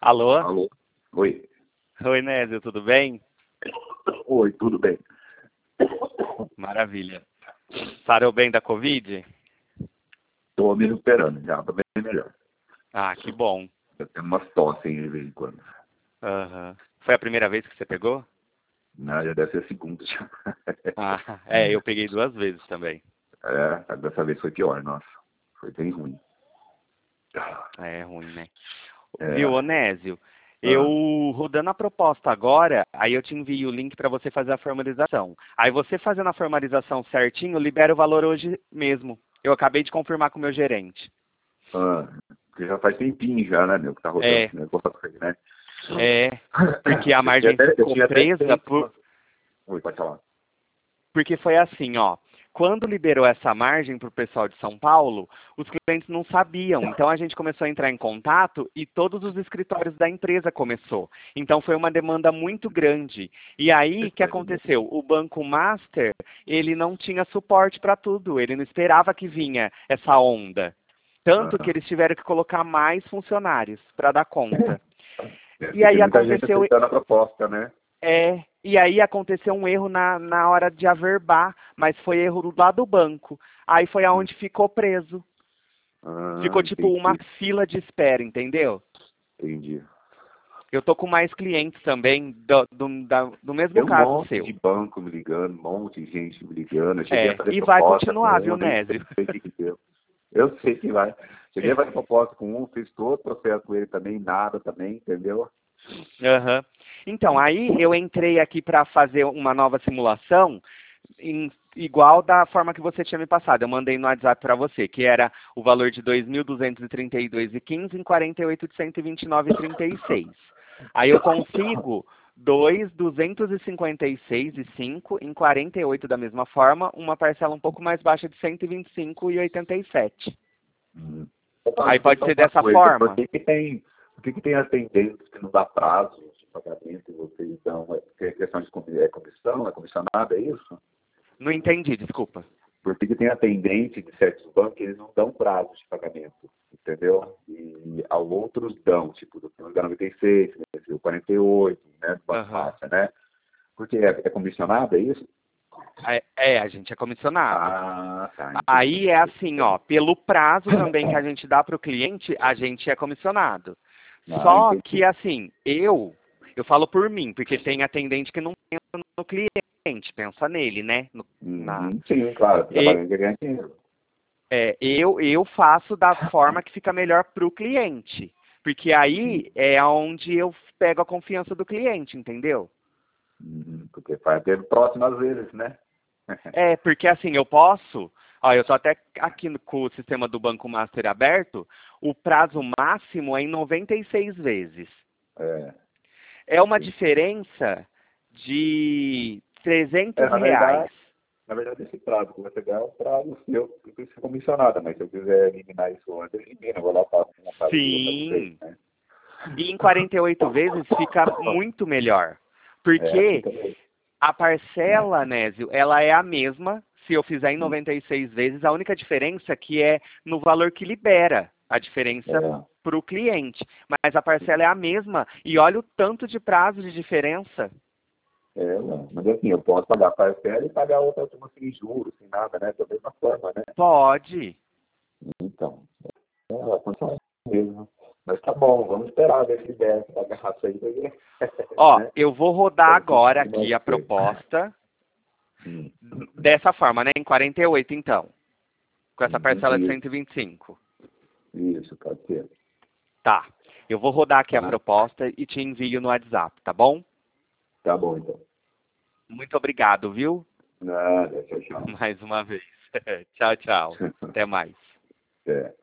Alô? Alô? Oi. Oi, Nézio, tudo bem? Oi, tudo bem? Maravilha. Sarou bem da Covid? Tô me recuperando já, tô bem melhor. Ah, que bom. Eu tenho umas tosse aí de vez em quando. Aham. Foi a primeira vez que você pegou? Não, já deve ser a segunda já. Ah, eu peguei 2 vezes também. Dessa vez foi pior, nossa. Foi bem ruim. É ruim, né? Viu, É, Onésio? ah, Eu rodando a proposta agora, aí eu te envio o link para você fazer a formalização. Aí você fazendo a formalização certinho, libera o valor hoje mesmo. Eu acabei de confirmar com o meu gerente. porque já faz tempinho já, né, meu, que tá rodando É, esse negócio aí, né? é, porque a margem Eu ficou tinha até presa feito. Oi, pode falar. porque foi assim, ó. Quando liberou essa margem para o pessoal de São Paulo, os clientes não sabiam. Então a gente começou a entrar em contato e todos os escritórios da empresa começou. Então foi uma demanda muito grande. E aí, o que aconteceu? O Banco Master, ele não tinha suporte para tudo. Ele não esperava que vinha essa onda. Tanto que Ah, eles tiveram que colocar mais funcionários para dar conta. E porque tem aí muita gente aconteceu aceitando a proposta, né? e aí aconteceu um erro na hora de averbar, mas foi erro lá do banco. Aí foi aonde ficou preso. Ficou tipo uma Entendi, fila de espera, entendeu? entendi. Eu tô com mais clientes também do mesmo Tem um caso monte de seu. banco me ligando, um monte de gente me ligando. Eu cheguei a fazer E vai proposta com continuar, viu, um, nem Nésio? sei o que deu. Eu sei que vai. Cheguei a fazer proposta com um, fiz todo o processo com ele também, nada também, entendeu? Aham. Então, aí eu entrei aqui para fazer uma nova simulação, igual da forma que você tinha me passado. Eu mandei no WhatsApp para você, que era o valor de 2.232,15 em 48 de 129,36. Aí eu consigo 2.256,5 em 48 da mesma forma, uma parcela um pouco mais baixa de 125,87. Hum. Aí Deixa eu pode falar ser uma dessa coisa, forma. por que tem atendentes que não dá prazo de pagamento e vocês dão, é questão de comissão, é comissionada, é isso? Não entendi, desculpa. Por que tem atendente de certos bancos que eles não dão prazo de pagamento, entendeu? E ao outros dão, tipo, do 96, do 48, né, do Banco Aham. Mafra, né? Porque é comissionado, é isso? A gente é comissionado. Ah, tá, entendi. Aí é assim, ó, pelo prazo também que a gente dá para o cliente, a gente é comissionado. Ah, Só que entendi. assim, eu falo por mim, porque tem atendente que não pensa no cliente, pensa nele, né? Sim, claro, E, trabalhando e ganhando dinheiro. eu faço da forma que fica melhor para o cliente, porque aí é onde eu pego a confiança do cliente, entendeu? Porque vai ter próximo às vezes, né? Porque assim, eu posso. Ó, eu tô até aqui com o sistema do Banco Master aberto, o prazo máximo é em 96 vezes. É, É uma sim. diferença de 300 Na reais. verdade, esse prazo que você ganha é um prazo seu, que precisa ser comissionado, mas se eu quiser eliminar isso antes, eu elimino, eu vou lá para uma faria para vocês, Sim. né? E em 48 vezes fica muito melhor. Porque Fica mesmo. a parcela, Nésio, ela é a mesma se eu fizer em 96 vezes. A única diferença que é no valor que libera a diferença É, para o cliente. Mas a parcela é a mesma. E olha o tanto de prazo de diferença. não. Mas assim, eu posso pagar a parcela e pagar outra última sem juros, sem nada, né? Da mesma forma, né? Pode. Então, funciona mesmo. Mas tá bom, vamos esperar ver se der essa garrafa aí, porque, Ó, né? eu vou rodar Vamos agora continuar aqui a de ser. proposta Hum. dessa forma, né? Em 48, então. Com essa parcela de Isso, 125. isso, pode ser. Tá. Eu vou rodar aqui a Tá? proposta e te envio no WhatsApp, tá bom? Tá bom, então. Muito obrigado, viu? Nada, tchau, tchau. Mais uma vez. Tchau, tchau. Até mais. É.